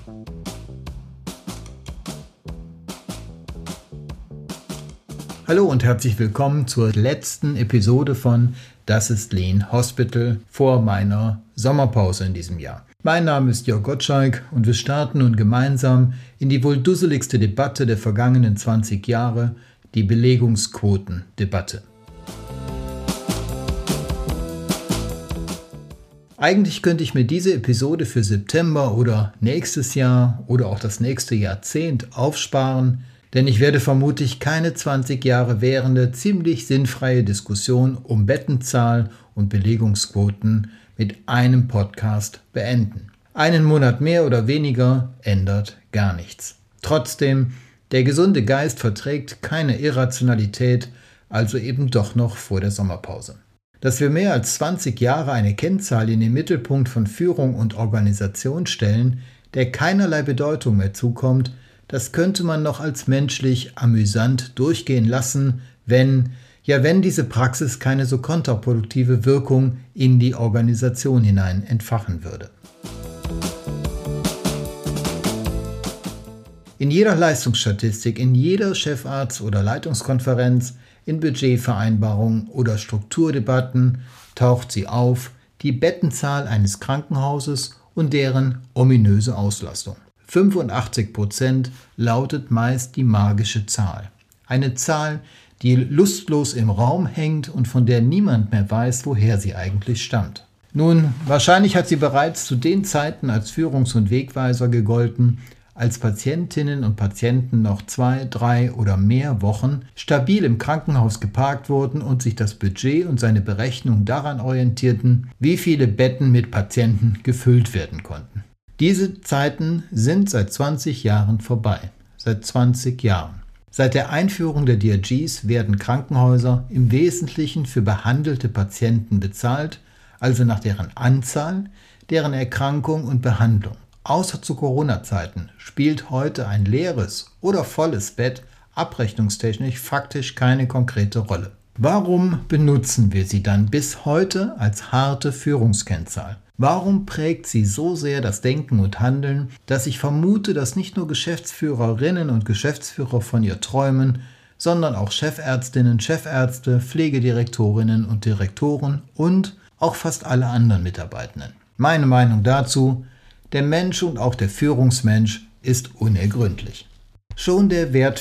Hallo und herzlich willkommen zur letzten Episode von Das ist Lean Hospital vor meiner Sommerpause in diesem Jahr. Mein Name ist Jörg Gottschalk und wir starten nun gemeinsam in die wohl dusseligste Debatte der vergangenen 20 Jahre, die Belegungsquotendebatte. Eigentlich könnte ich mir diese Episode für September oder nächstes Jahr oder auch das nächste Jahrzehnt aufsparen, denn ich werde vermutlich keine 20 Jahre währende, ziemlich sinnfreie Diskussion um Bettenzahl und Belegungsquoten mit einem Podcast beenden. Einen Monat mehr oder weniger ändert gar nichts. Trotzdem, der gesunde Geist verträgt keine Irrationalität, also eben doch noch vor der Sommerpause. Dass wir mehr als 20 Jahre eine Kennzahl in den Mittelpunkt von Führung und Organisation stellen, der keinerlei Bedeutung mehr zukommt, das könnte man noch als menschlich amüsant durchgehen lassen, wenn diese Praxis keine so kontraproduktive Wirkung in die Organisation hinein entfachen würde. In jeder Leistungsstatistik, in jeder Chefarzt- oder Leitungskonferenz, in Budgetvereinbarungen oder Strukturdebatten taucht sie auf, die Bettenzahl eines Krankenhauses und deren ominöse Auslastung. 85% lautet meist die magische Zahl. Eine Zahl, die lustlos im Raum hängt und von der niemand mehr weiß, woher sie eigentlich stammt. Nun, wahrscheinlich hat sie bereits zu den Zeiten als Führungs- und Wegweiser gegolten, als Patientinnen und Patienten noch 2, 3 oder mehr Wochen stabil im Krankenhaus geparkt wurden und sich das Budget und seine Berechnung daran orientierten, wie viele Betten mit Patienten gefüllt werden konnten. Diese Zeiten sind seit 20 Jahren vorbei. Seit 20 Jahren. Seit der Einführung der DRGs werden Krankenhäuser im Wesentlichen für behandelte Patienten bezahlt, also nach deren Anzahl, deren Erkrankung und Behandlung. Außer zu Corona-Zeiten spielt heute ein leeres oder volles Bett abrechnungstechnisch faktisch keine konkrete Rolle. Warum benutzen wir sie dann bis heute als harte Führungskennzahl? Warum prägt sie so sehr das Denken und Handeln, dass ich vermute, dass nicht nur Geschäftsführerinnen und Geschäftsführer von ihr träumen, sondern auch Chefärztinnen, Chefärzte, Pflegedirektorinnen und Direktoren und auch fast alle anderen Mitarbeitenden. Meine Meinung dazu: Der Mensch und auch der Führungsmensch ist unergründlich. Schon der Wert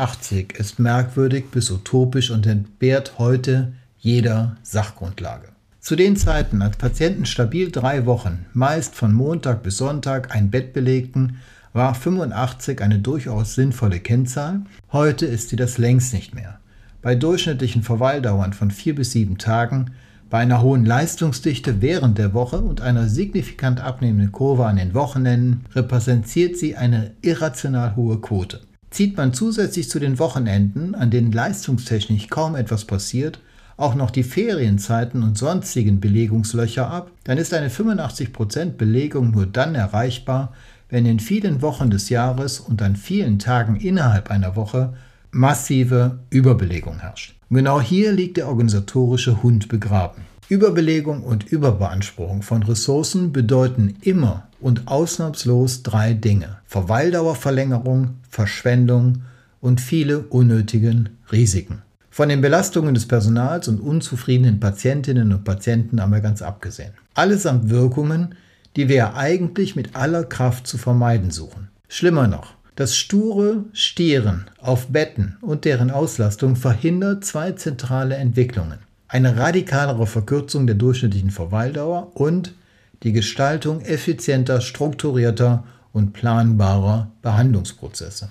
85 ist merkwürdig bis utopisch und entbehrt heute jeder Sachgrundlage. Zu den Zeiten, als Patienten stabil 3 Wochen, meist von Montag bis Sonntag, ein Bett belegten, war 85 eine durchaus sinnvolle Kennzahl. Heute ist sie das längst nicht mehr. Bei durchschnittlichen Verweildauern von 4 bis 7 Tagen, bei einer hohen Leistungsdichte während der Woche und einer signifikant abnehmenden Kurve an den Wochenenden repräsentiert sie eine irrational hohe Quote. Zieht man zusätzlich zu den Wochenenden, an denen leistungstechnisch kaum etwas passiert, auch noch die Ferienzeiten und sonstigen Belegungslöcher ab, dann ist eine 85% Belegung nur dann erreichbar, wenn in vielen Wochen des Jahres und an vielen Tagen innerhalb einer Woche massive Überbelegung herrscht. Und genau hier liegt der organisatorische Hund begraben. Überbelegung und Überbeanspruchung von Ressourcen bedeuten immer und ausnahmslos 3 Dinge: Verweildauerverlängerung, Verschwendung und viele unnötigen Risiken. Von den Belastungen des Personals und unzufriedenen Patientinnen und Patienten einmal ganz abgesehen. Allesamt Wirkungen, die wir ja eigentlich mit aller Kraft zu vermeiden suchen. Schlimmer noch, das sture Stieren auf Betten und deren Auslastung verhindert 2 zentrale Entwicklungen: eine radikalere Verkürzung der durchschnittlichen Verweildauer und die Gestaltung effizienter, strukturierter und planbarer Behandlungsprozesse.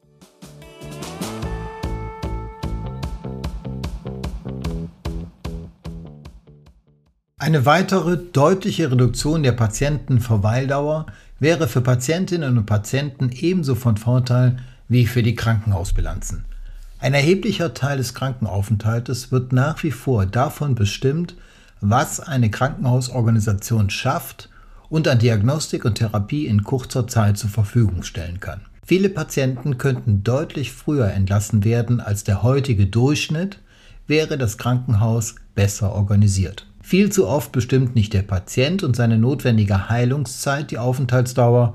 Eine weitere deutliche Reduktion der Patientenverweildauer wäre für Patientinnen und Patienten ebenso von Vorteil wie für die Krankenhausbilanzen. Ein erheblicher Teil des Krankenaufenthaltes wird nach wie vor davon bestimmt, was eine Krankenhausorganisation schafft und an Diagnostik und Therapie in kurzer Zeit zur Verfügung stellen kann. Viele Patienten könnten deutlich früher entlassen werden als der heutige Durchschnitt, wäre das Krankenhaus besser organisiert. Viel zu oft bestimmt nicht der Patient und seine notwendige Heilungszeit die Aufenthaltsdauer,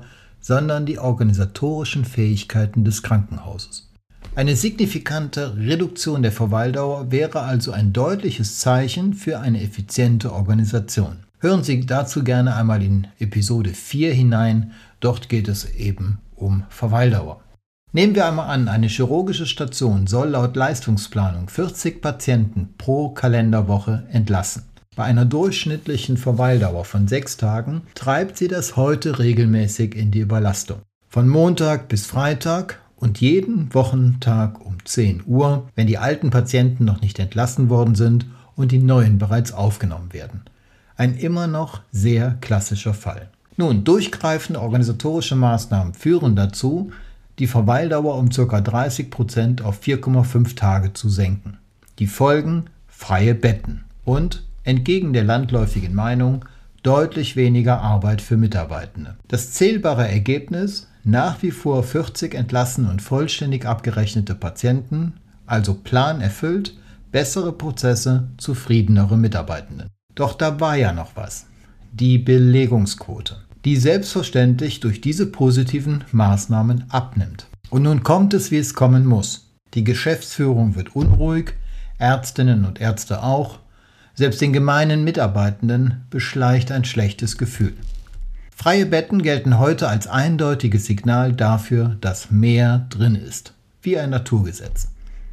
sondern die organisatorischen Fähigkeiten des Krankenhauses. Eine signifikante Reduktion der Verweildauer wäre also ein deutliches Zeichen für eine effiziente Organisation. Hören Sie dazu gerne einmal in Episode 4 hinein, dort geht es eben um Verweildauer. Nehmen wir einmal an, eine chirurgische Station soll laut Leistungsplanung 40 Patienten pro Kalenderwoche entlassen. Bei einer durchschnittlichen Verweildauer von 6 Tagen treibt sie das heute regelmäßig in die Überlastung. Von Montag bis Freitag und jeden Wochentag um 10 Uhr, wenn die alten Patienten noch nicht entlassen worden sind und die neuen bereits aufgenommen werden. Ein immer noch sehr klassischer Fall. Nun, durchgreifende organisatorische Maßnahmen führen dazu, die Verweildauer um ca. 30% auf 4,5 Tage zu senken. Die Folgen: freie Betten und, entgegen der landläufigen Meinung, deutlich weniger Arbeit für Mitarbeitende. Das zählbare Ergebnis: nach wie vor 40 entlassene und vollständig abgerechnete Patienten, also Plan erfüllt, bessere Prozesse, zufriedenere Mitarbeitende. Doch da war ja noch was: die Belegungsquote, die selbstverständlich durch diese positiven Maßnahmen abnimmt. Und nun kommt es, wie es kommen muss. Die Geschäftsführung wird unruhig, Ärztinnen und Ärzte auch. Selbst den gemeinen Mitarbeitenden beschleicht ein schlechtes Gefühl. Freie Betten gelten heute als eindeutiges Signal dafür, dass mehr drin ist, wie ein Naturgesetz.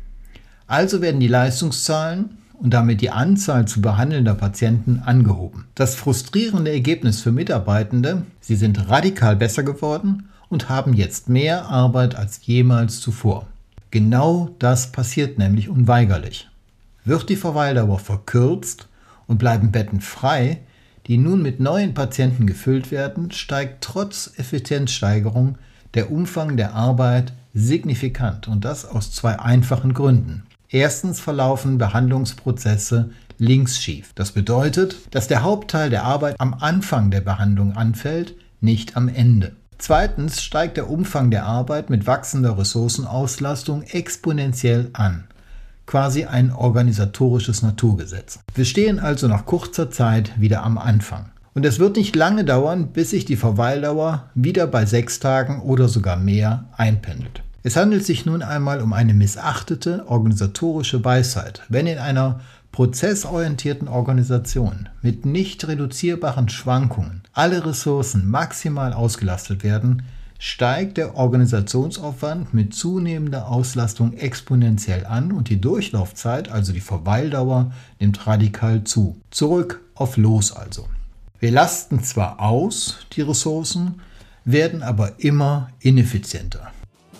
Also werden die Leistungszahlen und damit die Anzahl zu behandelnder Patienten angehoben. Das frustrierende Ergebnis für Mitarbeitende: sie sind radikal besser geworden und haben jetzt mehr Arbeit als jemals zuvor. Genau das passiert nämlich unweigerlich. Wird die Verweildauer verkürzt und bleiben Betten frei, die nun mit neuen Patienten gefüllt werden, steigt trotz Effizienzsteigerung der Umfang der Arbeit signifikant, und das aus 2 einfachen Gründen. Erstens verlaufen Behandlungsprozesse linksschief. Das bedeutet, dass der Hauptteil der Arbeit am Anfang der Behandlung anfällt, nicht am Ende. Zweitens steigt der Umfang der Arbeit mit wachsender Ressourcenauslastung exponentiell an. Quasi ein organisatorisches Naturgesetz. Wir stehen also nach kurzer Zeit wieder am Anfang. Und es wird nicht lange dauern, bis sich die Verweildauer wieder bei 6 Tagen oder sogar mehr einpendelt. Es handelt sich nun einmal um eine missachtete organisatorische Weisheit. Wenn in einer prozessorientierten Organisation mit nicht reduzierbaren Schwankungen alle Ressourcen maximal ausgelastet werden, steigt der Organisationsaufwand mit zunehmender Auslastung exponentiell an und die Durchlaufzeit, also die Verweildauer, nimmt radikal zu. Zurück auf Los also. Wir lasten zwar aus, die Ressourcen, werden aber immer ineffizienter.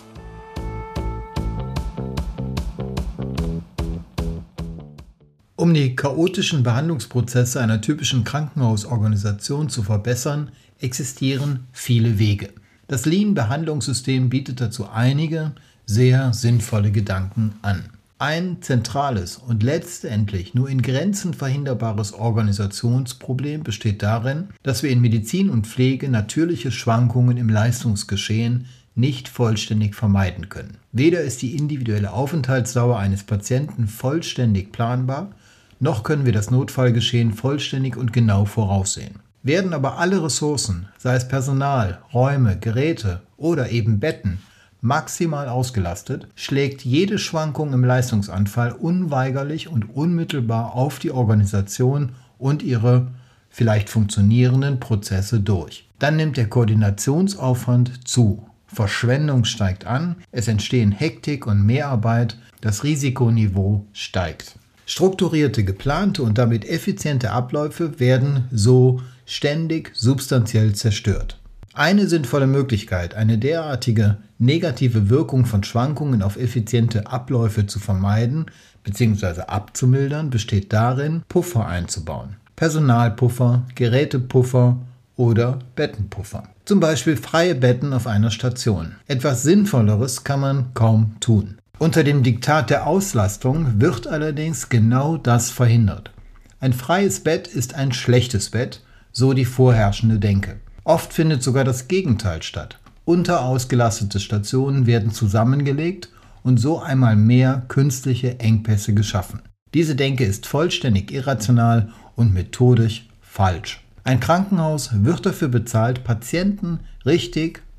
Um die chaotischen Behandlungsprozesse einer typischen Krankenhausorganisation zu verbessern, existieren viele Wege. Das Lean-Behandlungssystem bietet dazu einige sehr sinnvolle Gedanken an. Ein zentrales und letztendlich nur in Grenzen verhinderbares Organisationsproblem besteht darin, dass wir in Medizin und Pflege natürliche Schwankungen im Leistungsgeschehen nicht vollständig vermeiden können. Weder ist die individuelle Aufenthaltsdauer eines Patienten vollständig planbar, noch können wir das Notfallgeschehen vollständig und genau voraussehen. Werden aber alle Ressourcen, sei es Personal, Räume, Geräte oder eben Betten, maximal ausgelastet, schlägt jede Schwankung im Leistungsanfall unweigerlich und unmittelbar auf die Organisation und ihre vielleicht funktionierenden Prozesse durch. Dann nimmt der Koordinationsaufwand zu, Verschwendung steigt an, es entstehen Hektik und Mehrarbeit, das Risikoniveau steigt. Strukturierte, geplante und damit effiziente Abläufe werden so ständig substanziell zerstört. Eine sinnvolle Möglichkeit, eine derartige negative Wirkung von Schwankungen auf effiziente Abläufe zu vermeiden bzw. abzumildern, besteht darin, Puffer einzubauen. Personalpuffer, Gerätepuffer oder Bettenpuffer. Zum Beispiel freie Betten auf einer Station. Etwas Sinnvolleres kann man kaum tun. Unter dem Diktat der Auslastung wird allerdings genau das verhindert. Ein freies Bett ist ein schlechtes Bett, so die vorherrschende Denke. Oft findet sogar das Gegenteil statt. Unterausgelastete Stationen werden zusammengelegt und so einmal mehr künstliche Engpässe geschaffen. Diese Denke ist vollständig irrational und methodisch falsch. Ein Krankenhaus wird dafür bezahlt, Patienten richtig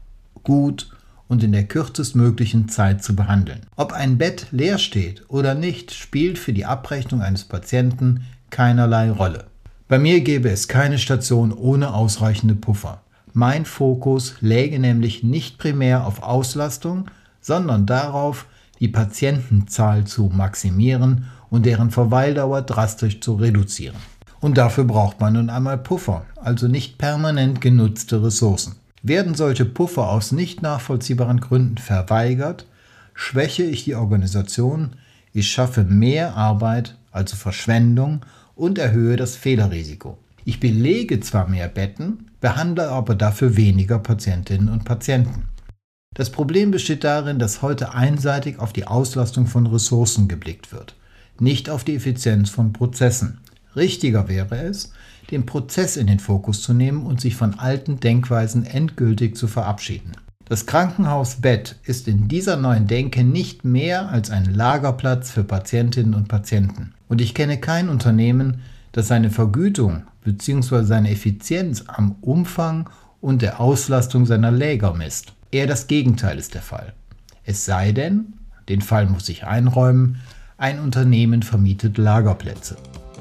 gut und in der kürzestmöglichen Zeit zu behandeln. Ob ein Bett leer steht oder nicht, spielt für die Abrechnung eines Patienten keinerlei Rolle. Bei mir gäbe es keine Station ohne ausreichende Puffer. Mein Fokus läge nämlich nicht primär auf Auslastung, sondern darauf, die Patientenzahl zu maximieren und deren Verweildauer drastisch zu reduzieren. Und dafür braucht man nun einmal Puffer, also nicht permanent genutzte Ressourcen. Werden solche Puffer aus nicht nachvollziehbaren Gründen verweigert, schwäche ich die Organisation, ich schaffe mehr Arbeit, also Verschwendung, und erhöhe das Fehlerrisiko. Ich belege zwar mehr Betten, behandle aber dafür weniger Patientinnen und Patienten. Das Problem besteht darin, dass heute einseitig auf die Auslastung von Ressourcen geblickt wird, nicht auf die Effizienz von Prozessen. Richtiger wäre es, den Prozess in den Fokus zu nehmen und sich von alten Denkweisen endgültig zu verabschieden. Das Krankenhausbett ist in dieser neuen Denke nicht mehr als ein Lagerplatz für Patientinnen und Patienten. Und ich kenne kein Unternehmen, das seine Vergütung bzw. seine Effizienz am Umfang und der Auslastung seiner Läger misst. Eher das Gegenteil ist der Fall. Es sei denn, den Fall muss ich einräumen, ein Unternehmen vermietet Lagerplätze.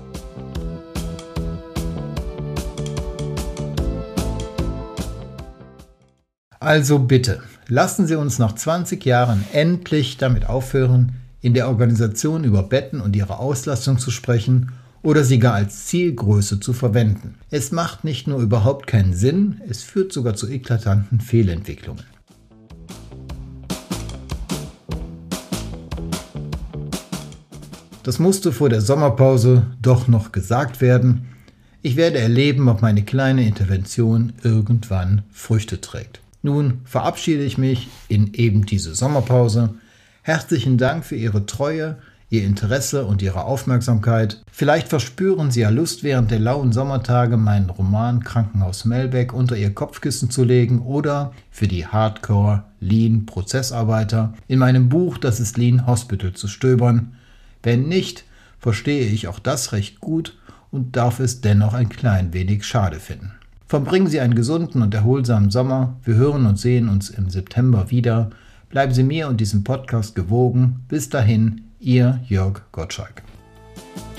Also bitte, lassen Sie uns nach 20 Jahren endlich damit aufhören, in der Organisation über Betten und ihre Auslastung zu sprechen oder sie gar als Zielgröße zu verwenden. Es macht nicht nur überhaupt keinen Sinn, es führt sogar zu eklatanten Fehlentwicklungen. Das musste vor der Sommerpause doch noch gesagt werden. Ich werde erleben, ob meine kleine Intervention irgendwann Früchte trägt. Nun verabschiede ich mich in eben diese Sommerpause. Herzlichen Dank für Ihre Treue, Ihr Interesse und Ihre Aufmerksamkeit. Vielleicht verspüren Sie ja Lust, während der lauen Sommertage meinen Roman Krankenhaus Melbeck unter Ihr Kopfkissen zu legen oder für die Hardcore-Lean-Prozessarbeiter in meinem Buch Das ist Lean Hospital zu stöbern. Wenn nicht, verstehe ich auch das recht gut und darf es dennoch ein klein wenig schade finden. Verbringen Sie einen gesunden und erholsamen Sommer. Wir hören und sehen uns im September wieder. Bleiben Sie mir und diesem Podcast gewogen. Bis dahin, Ihr Jörg Gottschalk.